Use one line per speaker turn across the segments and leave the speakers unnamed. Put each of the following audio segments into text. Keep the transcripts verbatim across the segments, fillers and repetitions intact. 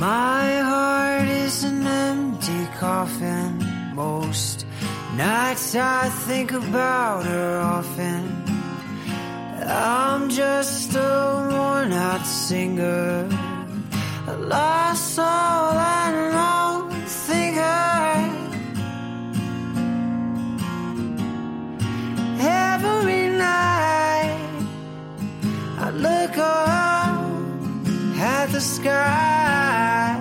My heart is an empty coffin. Most nights I think about her often. I'm just a worn-out singer, a lost soul and an old thinker. Every night I look up at the sky,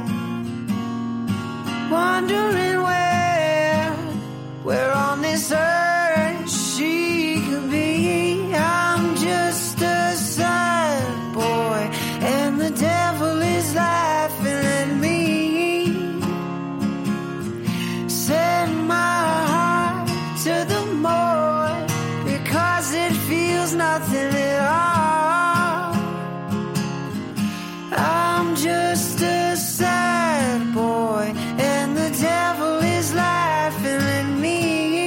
wondering where, where on this earth she could be. I'm just a sad boy, and the devil is laughing at me. Send my heart to the moon, because it feels nothing at all. I'm just a sad boy, and the devil is laughing at me.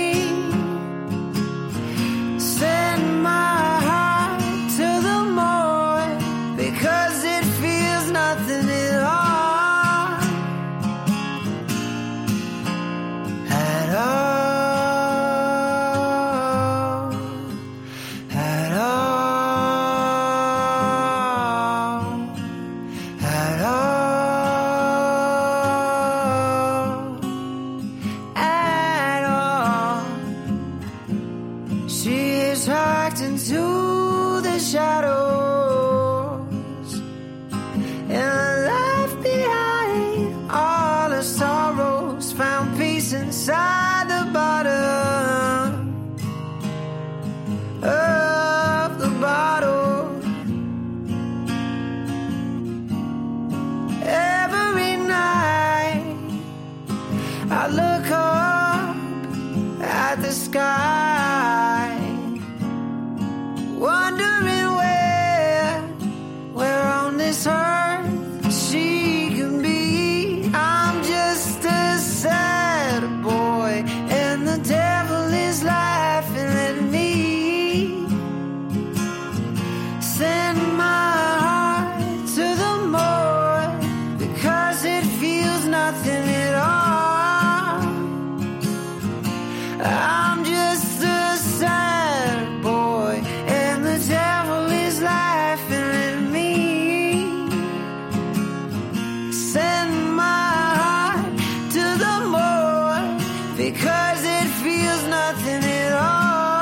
Send my heart to the moon, because it feels nothing at all. At all. At all. At all. At all. She is hacked into the shadows and left behind all her sorrows. Found peace inside the bottom of the bottle. Every night I look up at the sky, wondering where, where on this earth she can be. I'm just a sad boy, and the devil is laughing at me. Send my heart to the moon, because it feels nothing at all. I'm just a sad boy, and the devil is laughing at me. Send my heart to the moon, because it feels nothing at all. I'm just a sad boy, and the devil is laughing at me. Send my heart to the moon, because it feels nothing at all. Because it feels nothing at all.